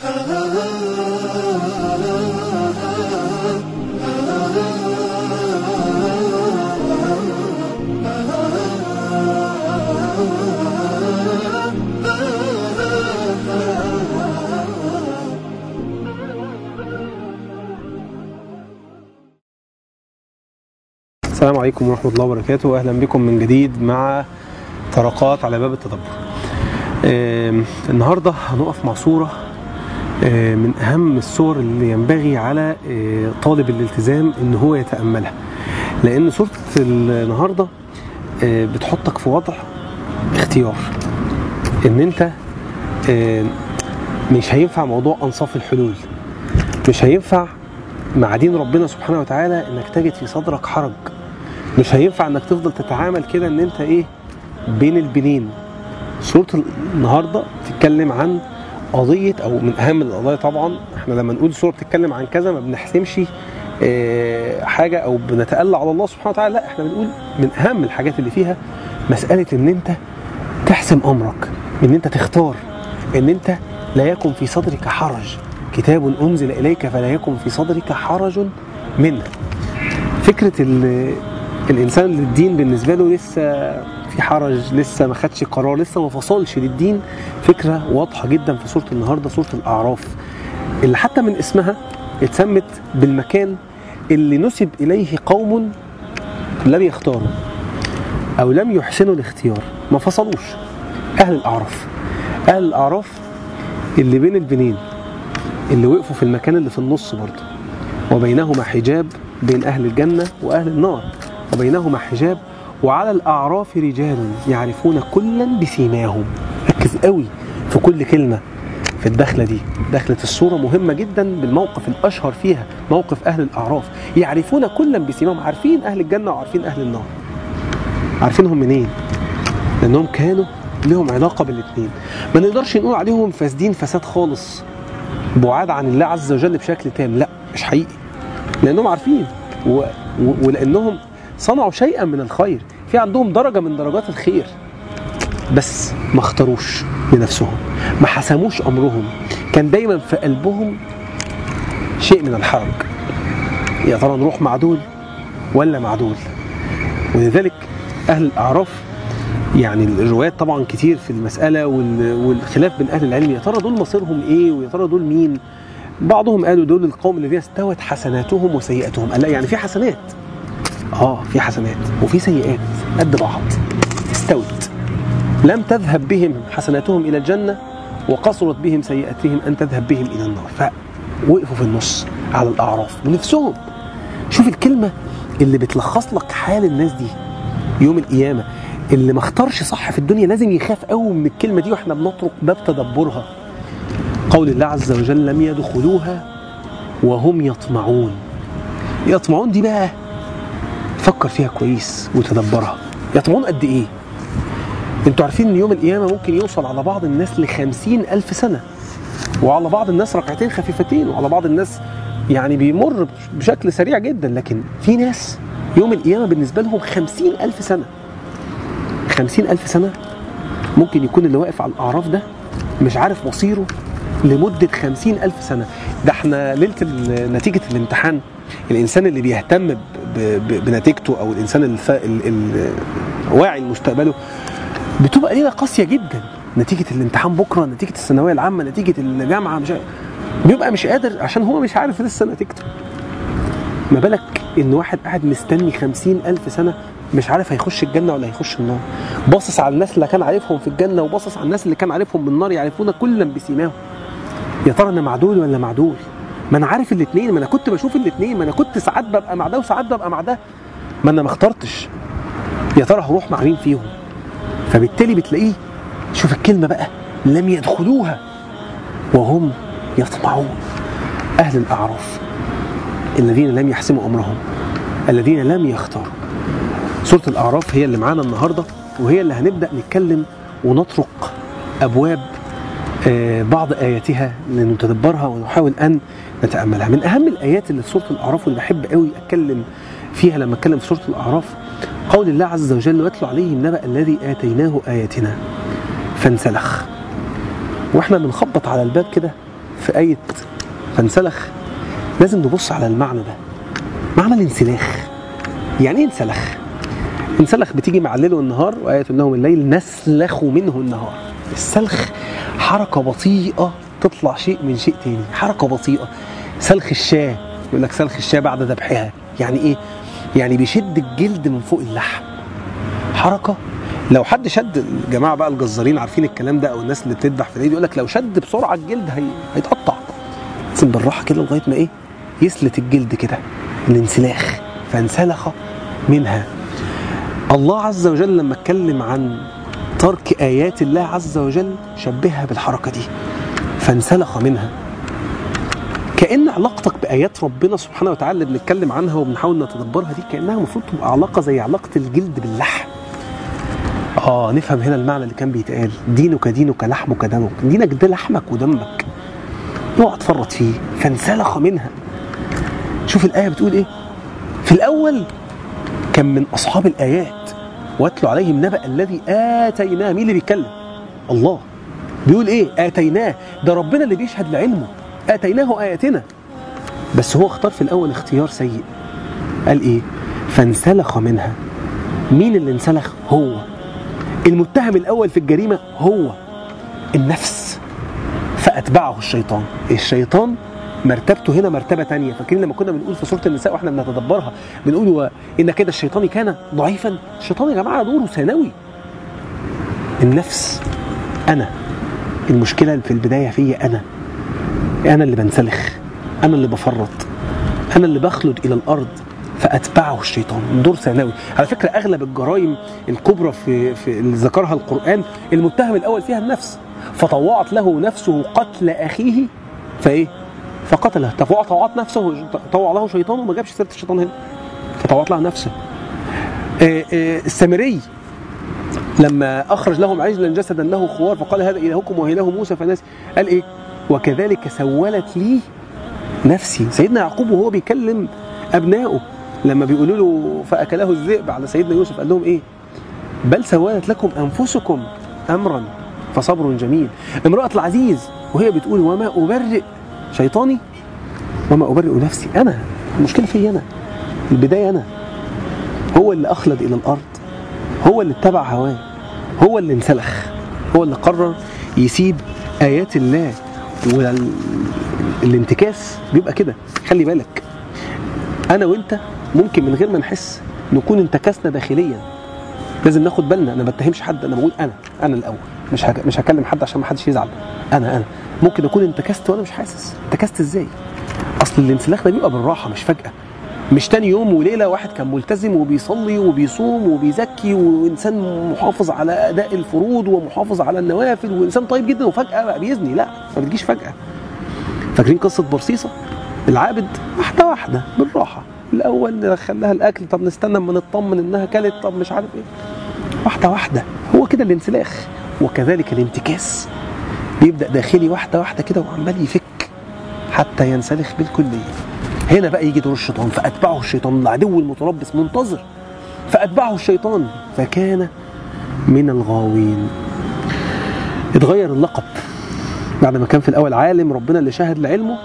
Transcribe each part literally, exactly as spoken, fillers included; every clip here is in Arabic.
السلام عليكم ورحمة الله وبركاته. أهلا بكم من جديد مع طرقات على باب التدبر. آه النهاردة هنقف مع صورة آه من أهم الصور اللي ينبغي على آه طالب الالتزام إن هو يتأملها، لأن صورة النهاردة آه بتحطك في وضع اختيار، إن أنت آه مش هينفع موضوع أنصاف الحلول، مش هينفع مع دين ربنا سبحانه وتعالى إنك تجد في صدرك حرج، مش هينفع انك تفضل تتعامل كده ان انت ايه بين البنين. صورة النهاردة تتكلم عن قضية او من اهم القضايا. طبعا احنا لما نقول صورة بتتكلم عن كذا ما بنحسمش اه حاجة او بنتألى على الله سبحانه وتعالى، لا، احنا بنقول من اهم الحاجات اللي فيها مسألة ان انت تحسم امرك، ان انت تختار، ان انت لا يكن في صدرك حرج. كتاب انزل اليك فلا يكن في صدرك حرج منه. فكرة الإنسان اللي الدين بالنسبة له لسه في حرج، لسه ما خدش قرار، لسه ما فصلش للدين، فكرة واضحة جدا في سورة النهاردة، سورة الأعراف، اللي حتى من اسمها اتسمت بالمكان اللي نسب إليه قوم لم يختاروا أو لم يحسنوا الاختيار، ما فصلوش. أهل الأعراف، أهل الأعراف اللي بين البنين، اللي وقفوا في المكان اللي في النص برضه، وبينهما حجاب بين أهل الجنة وأهل النار، وبينهما حجاب، وعلى الأعراف رجال يعرفون كلا بسيماهم. ركز قوي في كل كلمة في الدخلة دي. دخلة الصورة مهمة جدا بالموقف الأشهر فيها، موقف أهل الأعراف. يعرفون كلا بسيماهم، عارفين أهل الجنة وعارفين أهل النار. عارفينهم منين؟ لأنهم كانوا لهم علاقة بالاثنين. ما نقدرش نقول عليهم فاسدين فساد خالص، بعاد عن الله عز وجل بشكل تام، لا، مش حقيقي، لأنهم عارفين و... و... ولأنهم صنعوا شيئا من الخير، في عندهم درجة من درجات الخير، بس ما اختاروش لنفسهم، ما حسموش أمرهم، كان دايما في قلبهم شيء من الحرج، يا ترى نروح مع دول ولا مع دول. ولذلك أهل الأعراف، يعني الروايات طبعا كتير في المسألة والخلاف بين أهل العلم، يا ترى دول مصيرهم إيه ويا ترى دول مين. بعضهم قالوا دول القوم الذين استوت حسناتهم وسيئاتهم. قال لا، يعني في حسنات، اه في حسنات وفي سيئات قد بعض، استوت، لم تذهب بهم حسناتهم إلى الجنة وقصرت بهم سيئاتهم أن تذهب بهم إلى النار، فوقفوا في النص على الأعراف ونفسهم. شوف الكلمة اللي بتلخص لك حال الناس دي يوم القيامة. اللي ما اختارش صح في الدنيا لازم يخاف قوي من الكلمة دي، واحنا بنطرق باب تدبرها. قول الله عز وجل لم يدخلوها وهم يطمعون. يطمعون دي بقى فكر فيها كويس وتدبرها. يطمعون قد ايه؟ انتوا عارفين ان يوم القيامة ممكن يوصل على بعض الناس لخمسين ألف سنة، وعلى بعض الناس ركعتين خفيفتين، وعلى بعض الناس يعني بيمر بشكل سريع جدا، لكن في ناس يوم القيامة بالنسبة لهم خمسين ألف سنة. خمسين ألف سنة ممكن يكون اللي واقف على الأعراف ده مش عارف مصيره لمدة خمسين ألف سنة. ده احنا ليلة نتيجة الامتحان الإنسان اللي بيهتم بنتيجته أو الإنسان الواعي لمستقبله بتبقى ليلة قاسية جدا. نتيجة الامتحان بكرة، نتيجة الثانوية العامة، نتيجة الجامعة، مش بيبقى مش قادر عشان هو مش عارف لسه نتيجته. ما بالك إن واحد قاعد مستني خمسين ألف سنة مش عارف هيخش الجنة ولا هيخش النار، باصص على الناس اللي كان عارفهم في الجنة وباصص على الناس اللي كان عارفهم بالنار، يعرفون كلا بسيماهم. يا ترى انا مع دول ولا مع دول؟ ما انا عارف الاثنين، ما انا كنت بشوف الاثنين، ما انا كنت ساعات ببقى مع ده وساعات ببقى مع ده، ما انا ما اخترتش. يا ترى هروح مع مين فيهم؟ فبالتالي بتلاقيه، شوف الكلمة بقى، لم يدخلوها وهم يطمعون. أهل الأعراف الذين لم يحسموا أمرهم، الذين لم يختاروا. سورة الأعراف هي اللي معانا النهاردة، وهي اللي هنبدأ نتكلم ونطرق أبواب بعض آياتها لنتدبرها ونحاول أن نتأملها. من أهم الآيات اللي في سورة الأعراف واللي بحب قوي أتكلم فيها لما أتكلم في سورة الأعراف قول الله عز وجل واتلو عليهم نبأ الذي آتيناه آياتنا فانسلخ. وإحنا بنخبط على الباب كده في آية فانسلخ لازم نبص على المعنى ده، معنى الانسلاخ. يعني ايه انسلخ؟ انسلخ بتيجي مع الليل والنهار، وآية انه من الليل نسلخ منه النهار. السلخ حركة بطيئة تطلع شيء من شيء تاني، حركة بطيئة. سلخ الشاة، يقول لك سلخ الشاة بعد ذبحها. يعني ايه؟ يعني بيشد الجلد من فوق اللحم. حركة لو حد شد، الجماعة بقى الجزارين عارفين الكلام ده، او الناس اللي بتذبح في العيد يقول لك لو شد بسرعة الجلد هي... هيتقطع. لازم بالراحة كده لغاية ما ايه؟ يسلت الجلد كده، الانسلاخ. فانسلخ منها. الله عز وجل لما اتكلم عن ترك آيات الله عز وجل شبهها بالحركة دي، فانسلخ منها. كأن علاقتك بآيات ربنا سبحانه وتعالى اللي بنتكلم عنها وبنحاول نتدبرها دي كأنها المفروض تبقى علاقة زي علاقة الجلد باللحم. آه نفهم هنا المعنى اللي كان بيتقال، دينك دينك لحمك دمك. دينك ده لحمك ودمك، اوعى تفرط فيه. فانسلخ منها. شوف الآية بتقول إيه؟ في الأول كان من أصحاب الآيات، واتلو عليهم نبأ الذي آتيناه. مين اللي بيتكلم؟ الله. بيقول إيه؟ آتيناه. ده ربنا اللي بيشهد لعلمه، آتيناه آياتنا. بس هو اختار في الأول اختيار سيء. قال إيه؟ فانسلخ منها. مين اللي انسلخ؟ هو المتهم الأول في الجريمة، هو النفس. فأتبعه الشيطان. الشيطان مرتبته هنا مرتبة تانية. فاكرين لما كنا بنقول في سورة النساء واحنا بنتدبرها بنقول إن كده الشيطان كان ضعيفا؟ الشيطان يا جماعة دوره ثانوي. النفس أنا، المشكلة في البداية فيا أنا. أنا اللي بنسلخ، أنا اللي بفرط، أنا اللي بخلد إلى الأرض. فأتبعه الشيطان. دور ثانوي. على فكرة أغلب الجرائم الكبرى في, في اللي ذكرها القرآن المتهم الأول فيها النفس. فطوعت له نفسه قتل أخيه فإيه؟ فقتله. طوعت نفسه، طوع له شيطان، وما جابش سيرة الشيطان هنا. فطوعت له نفسه. آآ آآ السامري لما أخرج لهم عجلا جسدا له خوار فقال هذا إلهكم وإله موسى فناس، قال إيه؟ وكذلك سولت لي نفسي. سيدنا يعقوب وهو بيكلم أبنائه لما بيقولوا له فأكله الذئب على سيدنا يوسف، قال لهم إيه؟ بل سولت لكم أنفسكم أمرا فصبر جميل. امرأة العزيز وهي بتقول وما أبرئ شيطاني وما أبرئ نفسي. أنا المشكلة في أنا، البداية أنا. هو اللي أخلد إلى الأرض، هو اللي اتبع هواه، هو اللي انسلخ، هو اللي قرر يسيب آيات الله. والانتكاس بيبقى كده. خلي بالك أنا وإنت ممكن من غير ما نحس نكون انتكسنا داخليا. لازم ناخد بالنا. أنا ما بتهمش حد، أنا بقول أنا أنا الأول. مش هك... مش هكلم حد عشان ما حدش يزعل. أنا أنا ممكن أكون انتكست وأنا مش حاسس. انتكست إزاي؟ أصل الانسلاخ ده بيبقى بالراحة، مش فجأة. مش تاني يوم وليلة واحد كان ملتزم وبيصلي وبيصوم وبيزكي وإنسان محافظ على أداء الفروض ومحافظ على النوافل وإنسان طيب جدا وفجأة بقى بيزني. لا، ما بتجيش فجأة. فاكرين قصة برصيصة العابد؟ واحدة واحدة بالراحة. الأول ندخل لها الأكل، طب نستنى اما نطمن إنها كلت، طب مش عارف إيه. واحدة واحدة. هو كده الانسلاخ. وكذلك الانتكاس بيبدأ داخلي واحدة واحدة كده وعمال يفك حتى ينسلخ بالكلية. هنا بقى يجي دور الشيطان. فأتبعه الشيطان، العدو المتربص منتظر. فأتبعه الشيطان فكان من الغاوين. اتغير اللقب. بعد ما كان في الأول عالم ربنا اللي شاهد لعلمه،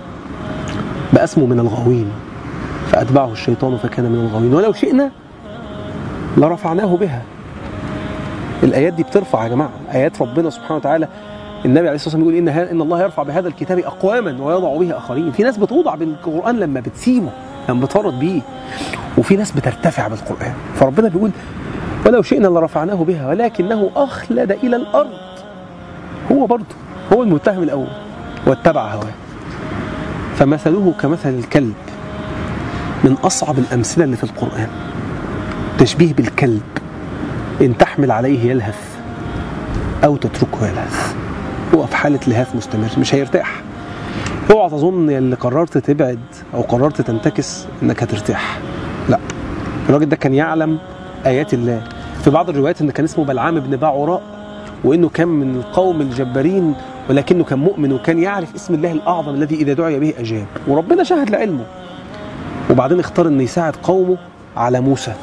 بقى اسمه من الغاوين. فأتبعه الشيطان فكان من الغاوين. ولو شئنا لرفعناه بها. الآيات دي بترفع يا جماعة. آيات ربنا سبحانه وتعالى. النبي عليه الصلاة والسلام يقول إن, إن الله يرفع بهذا الكتاب أقواما ويضع به آخرين. في ناس بتوضع بالقرآن لما بتسيبه، لما بتفرط بيه. وفي ناس بترتفع بالقرآن. فربنا بيقول ولو شئنا لرفعناه بها ولكنه أخلد إلى الأرض. هو برضه هو المتهم الأول واتبع هواه. فمثله كمثل الكلب. من أصعب الأمثلة اللي في القرآن تشبيه بالكلب. إن تحمل عليه يلهث أو تتركه يلهث. هو في حالة لهاث مستمر، مش هيرتاح. اوعى تظن اللي قررت تبعد أو قررت تنتكس إنك هترتاح. لا، الراجل ده كان يعلم آيات الله. في بعض الروايات إن كان اسمه بلعام بن باعوراء، وإنه كان من القوم الجبارين، ولكنه كان مؤمن وكان يعرف اسم الله الأعظم الذي إذا دعي به أجاب. وربنا شاهد لعلمه. وبعدين اختار إنه يساعد قومه على موسى.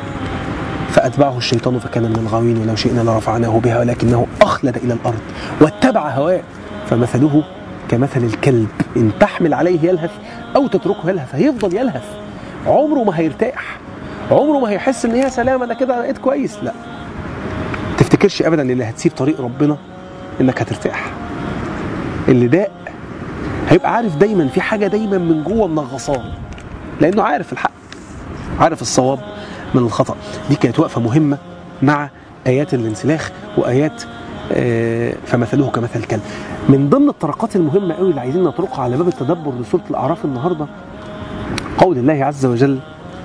فأتبعه الشيطان فكان من الغاوين ولو شئنا لرفعناه بها ولكنه أخلد إلى الأرض واتبع هواه. فمثله كمثل الكلب إن تحمل عليه يلهث أو تتركه يلهث، هيفضل يلهث، عمره ما هيرتاح، عمره ما هيحس إن هي سلام أنا كده بقيت كويس. لا، تفتكرش أبدا اللي هتسيب طريق ربنا إنك هترتاح. اللي داق هيبقى عارف دايما في حاجة دايما من جوه منغصان، لأنه عارف الحق، عارف الصواب من الخطأ. دي كانت وقفة مهمة مع آيات الانسلاخ وآيات آه فمثله كمثل الكلب. من ضمن الطرقات المهمة قوي اللي عايزين نطرقها على باب التدبر لسورة الأعراف النهاردة قول الله عز وجل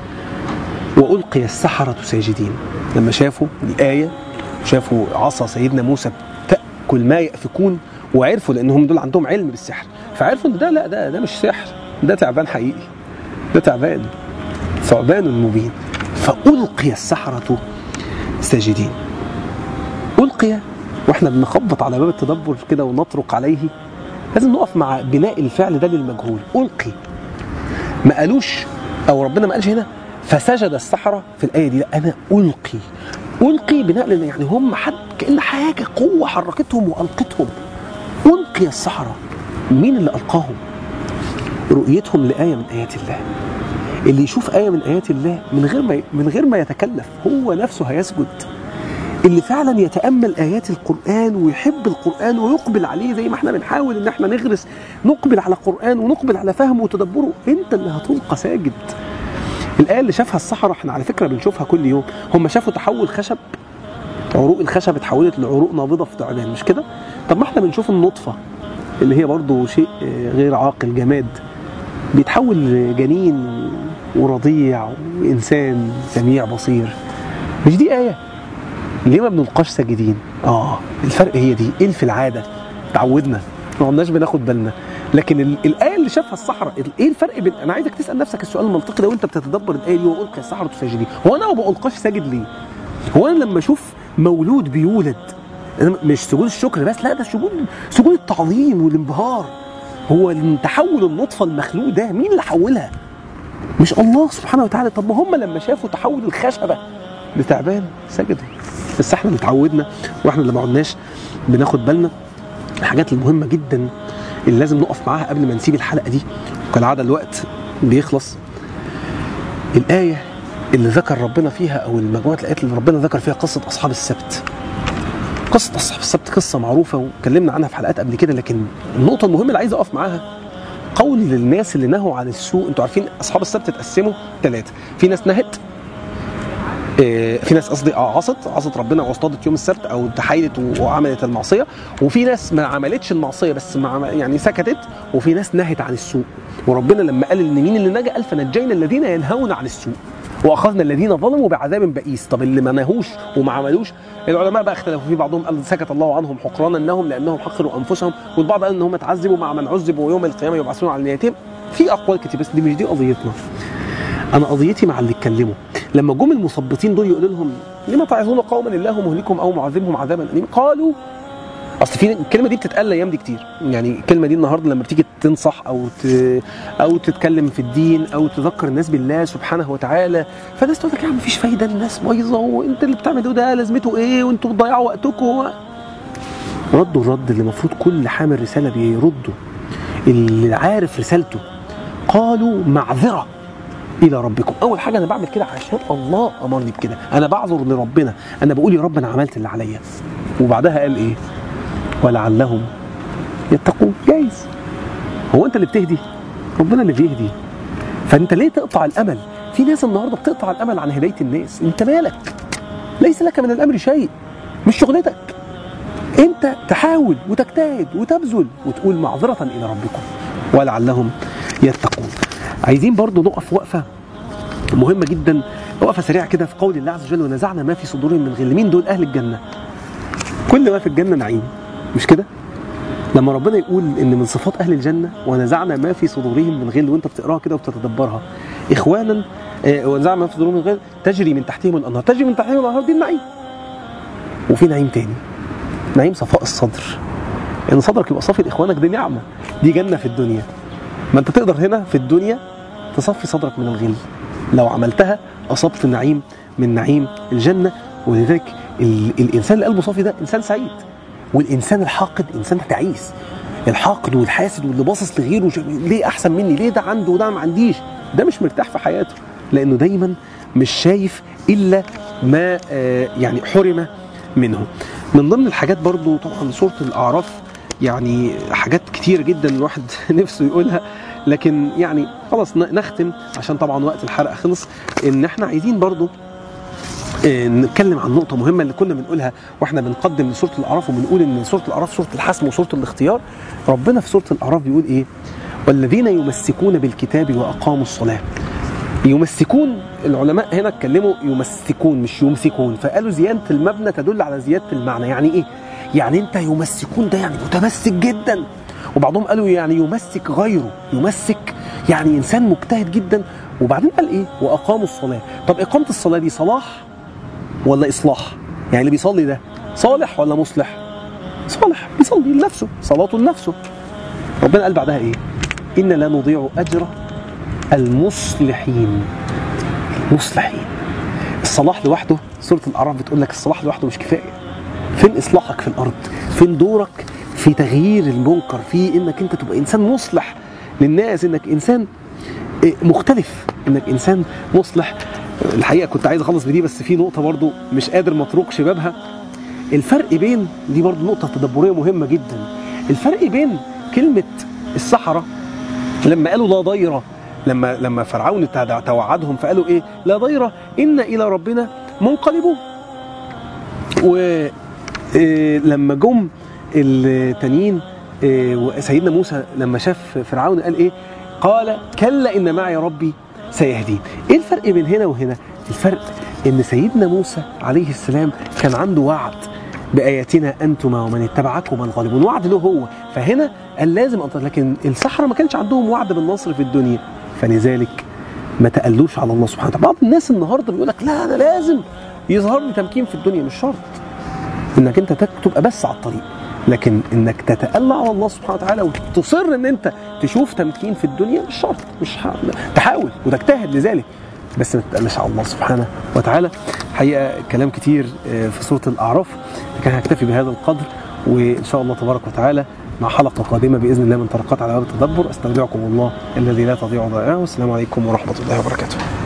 وألقي السحرة ساجدين. لما شافوا الآية شافوا عصا سيدنا موسى تأكل ما يأفكون وعرفوا، لأنهم دول عندهم علم بالسحر، فعرفوا ان ده لا ده ده مش سحر، ده تعبان حقيقي، ده تعبان ثعبان مبين. فألقي السحرة ساجدين. ألقي، واحنا بنخبط على باب التدبر كده ونطرق عليه لازم نقف مع بناء الفعل ده للمجهول. ألقي، ما قالوش او ربنا ما قالش هنا فسجد السحرة في الآية دي، لا أنا ألقي. ألقي بناء لأن يعني هم حد كأن حاجة قوة حركتهم وألقتهم. ألقي السحرة، مين اللي ألقاهم؟ رؤيتهم لآية من آيات الله. اللي يشوف آية من آيات الله من غير ما من غير ما يتكلف هو نفسه هيسجد. اللي فعلا يتأمل آيات القرآن ويحب القرآن ويقبل عليه زي ما احنا بنحاول ان احنا نغرس، نقبل على القرآن ونقبل على فهمه وتدبره، انت اللي هتلقى ساجد. الآية اللي شافها السحرة احنا على فكرة بنشوفها كل يوم. هم شافوا تحول خشب، عروق الخشب اتحولت لعروق نابضة في تعبان، مش كده؟ طب ما احنا بنشوف النطفة اللي هي برضو شيء غير عاقل، جماد، بيتحول لجنين ورضيع وإنسان سميع بصير. مش دي آية؟ ليه ما بنلقاش ساجدين؟ آه الفرق هي دي. إيه في العادة تعودنا ما عدناش بناخد بالنا، لكن الآية اللي شافها السحرة إيه الفرق بين، أنا عايزك تسأل نفسك السؤال المنطقي ده وأنت بتتدبر الآية دي وألقي السحرة ساجدين. هو أنا ما بألقاش ساجد ليه؟ هو أنا لما أشوف مولود بيولد مش سجود الشكر بس، لا ده سجود سجود التعظيم والانبهار. هو تحول النطفة المخلوق ده مين اللي حولها؟ مش الله سبحانه وتعالى. طب ما هم لما شافوا تحول الخشبة لتعبان سجدوا. بس احنا اللي اتعودنا واحنا اللي ما عدناش بناخد بالنا. الحاجات المهمة جدا اللي لازم نقف معاها قبل ما نسيب الحلقة دي، وكالعادة الوقت بيخلص. الآية اللي ذكر ربنا فيها او المجموعة الآيات اللي ربنا ذكر فيها قصة أصحاب السبت. قصة أصحاب السبت قصة معروفة واتكلمنا عنها في حلقات قبل كده، لكن النقطة المهمة اللي عايز أقف معاها قول للناس اللي نهوا عن السوء. انتوا عارفين أصحاب السبت اتقسموا ثلاثة، في ناس نهت، اه في ناس قصدي عصت عصت ربنا واصطادت يوم السبت أو تحايلت وعملت المعصية، وفي ناس ما عملتش المعصية بس ما يعني سكتت، وفي ناس نهت عن السوء. وربنا لما قال ان مين اللي نجا قال فنجينا الذين ينهون عن السوء واخذنا الذين ظلموا بعذاب بئيس. طب اللي ما نهوش وما عملوش، العلماء بقى اختلفوا في بعضهم قال سكت الله عنهم حقرانا لهم لانهم حقروا انفسهم، والبعض قال ان هم تعذبوا مع من عذبوا ويوم القيامه يبعثون على نياتهم. في اقوال كتير بس دي مش دي قضيتنا. انا قضيتي مع اللي اتكلموا لما جم المثبطين دول يقولوا لهم لما تعظون قوما الله مهلكهم او معذبهم عذابا اليما، قالوا اصل في الكلمه دي بتتقال الايام دي كتير. يعني الكلمه دي النهارده لما بتيجي تنصح او ت... او تتكلم في الدين او تذكر الناس بالله سبحانه وتعالى، فالناس تقول لك يا عم مفيش فايده، الناس بايظه وانت اللي بتعمله ده لازمته ايه وانتوا بتضيعوا وقتكم. ردوا الرد اللي المفروض كل حامل رساله بيرده، اللي عارف رسالته. قالوا معذره الى ربكم. اول حاجه انا بعمل كده عشان الله امرني بكده، انا بعذر لربنا، انا بقول يا رب انا عملت اللي عليا. وبعدها قال ايه؟ ولعلهم يتقون. جايز هو انت اللي بتهدي؟ ربنا اللي بيهدي. فانت ليه تقطع الامل؟ في ناس النهارده بتقطع الامل عن هدايه الناس. انت مالك؟ ليس لك من الامر شيء، مش شغلتك. انت تحاول وتجتهد وتبذل وتقول معذره الى ربكم ولعلهم يتقون. عايزين برضو نقف وقفه مهمه جدا، وقفه سريعه كده في قول الله عز وجل ونزعنا ما في صدورهم من غل. مين دول؟ اهل الجنه. كل ما في الجنه نعيم، مش كده؟ لما ربنا يقول ان من صفات اهل الجنه ونزعنا ما في صدورهم من غل، وانت بتقراها كده وبتتدبرها اخوانا، آه ونزعنا ما في صدورهم من غل تجري من تحتهم الانهار. تجري من تحتهم الانهار دي النعيم. وفي نعيم تاني، نعيم صفاء الصدر، ان يعني صدرك يبقى صافي لاخوانك، دي نعمه، دي جنه في الدنيا. ما انت تقدر هنا في الدنيا تصفي صدرك من الغل، لو عملتها اصبت نعيم من نعيم الجنه. ولذلك الانسان اللي قلبه صافي ده انسان سعيد، والإنسان الحاقد إنسان تعيس. الحاقد والحاسد واللي باصص لغيره ليه احسن مني، ليه ده عنده وده ما عنديش، ده مش مرتاح في حياته، لانه دايما مش شايف الا ما يعني حرم منه. من ضمن الحاجات برضو طبعا سورة الأعراف يعني حاجات كتير جدا الواحد نفسه يقولها، لكن يعني خلاص نختم عشان طبعا وقت الحلقة خلص. ان احنا عايزين برضو نتكلم عن نقطة مهمة اللي كنا بنقولها واحنا بنقدم لسورة الأعراف، وبنقول ان سورة الأعراف سورة الحسم وسورة الاختيار. ربنا في سورة الأعراف بيقول ايه؟ والذين يمسكون بالكتاب وأقاموا الصلاة. يمسكون، العلماء هنا اتكلموا يمسكون مش يمسكون، فقالوا زيادة المبنى تدل على زيادة المعنى. يعني ايه؟ يعني انت يمسكون ده يعني متمسك جدا، وبعضهم قالوا يعني يمسك غيره، يمسك يعني انسان مجتهد جدا. وبعدين قال ايه؟ واقاموا الصلاه. طب اقامه الصلاه دي صلاح ولا اصلاح؟ يعني اللي بيصلي ده صالح ولا مصلح؟ صالح، بيصلي لنفسه، صلاته لنفسه. ربنا قال بعدها ايه؟ ان لا نضيع اجر المصلحين. المصلحين، الصلاح لوحده سوره الاعراف بتقول لك الصلاح لوحده مش كفايه. فين اصلاحك في الارض؟ فين دورك في تغيير المنكر؟ في انك انت تبقى انسان مصلح للناس، انك انسان مختلف، انك انسان مصلح. الحقيقه كنت عايز اخلص بدي، بس في نقطه برضو مش قادر متروك شبابها. الفرق بين دي برضو نقطه تدبريه مهمه جدا. الفرق بين كلمه السحره لما قالوا لا ضيره، لما لما فرعون توعدهم فقالوا ايه؟ لا ضيره ان الى ربنا منقلبون. ولما جم التانيين سيدنا موسى لما شاف فرعون قال ايه؟ قال كلا ان معي ربي سيهدين. ايه الفرق بين هنا وهنا؟ الفرق ان سيدنا موسى عليه السلام كان عنده وعد بآياتنا أنتما ومن اتبعكما الغالبون، وعد له هو، فهنا قال لازم أنتصر. لكن السحرة ما كانش عندهم وعد بالنصر في الدنيا، فلذلك ما تقلوش على الله سبحانه وتعالى. بعض الناس النهارده بيقول لك لا أنا لازم يظهر لي تمكين في الدنيا. مش شرط إنك أنت تبقى بس على الطريق، لكن إنك تتألى على الله سبحانه وتعالى وتصر إن أنت تشوف تمكين في الدنيا مش شرط. مش تحاول وتجتهد لذلك، بس ما تتقلش على الله سبحانه وتعالى. حقيقة كلام كتير في سورة الأعراف، لكن هكتفي بهذا القدر، وإن شاء الله تبارك وتعالى مع حلقة قادمة بإذن الله من طرقات على باب التدبر. أستودعكم الله الذي لا تضيع ودائعه، والسلام عليكم ورحمة الله وبركاته.